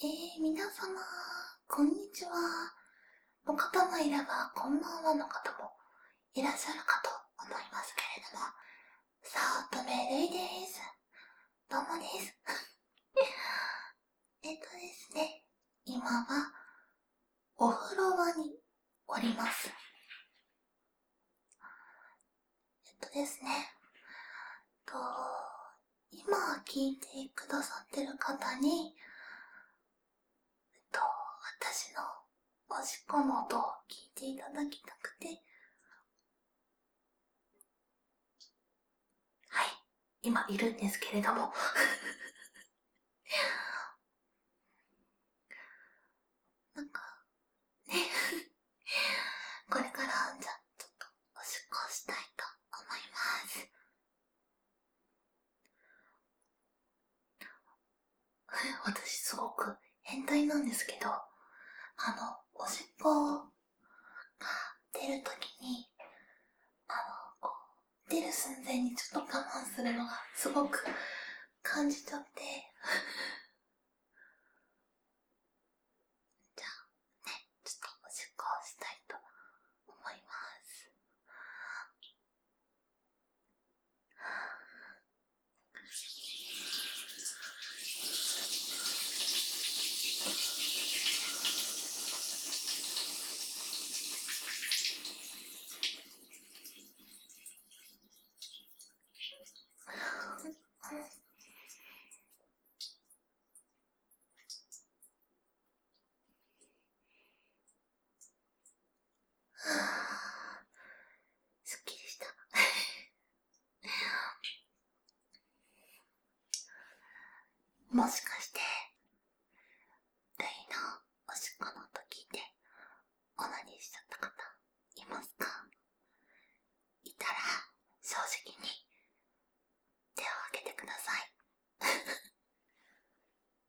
皆様、こんにちは。の方もいれば、こんばんはの方もいらっしゃるかと思いますけれども、早乙女レイです。どうもです。ですね、今は、お風呂場におります。ですね、今聞いてくださってる方に、私のおしっこの音を聞いていただきたくて、はい、今いるんですけれどもなんか、ねこれからじゃあちょっとおしっこしたいと思います。私すごく変態なんですけど、おしっこが出るときに、出る寸前にちょっと我慢するのがすごく感じちゃって、じゃあね、ちょっとおしっこをしたいと思います。すっきりした。もしかして、レイのおしっこの音聞いて、オナニーしちゃった方、いますか？いたら、正直に手を挙げてください。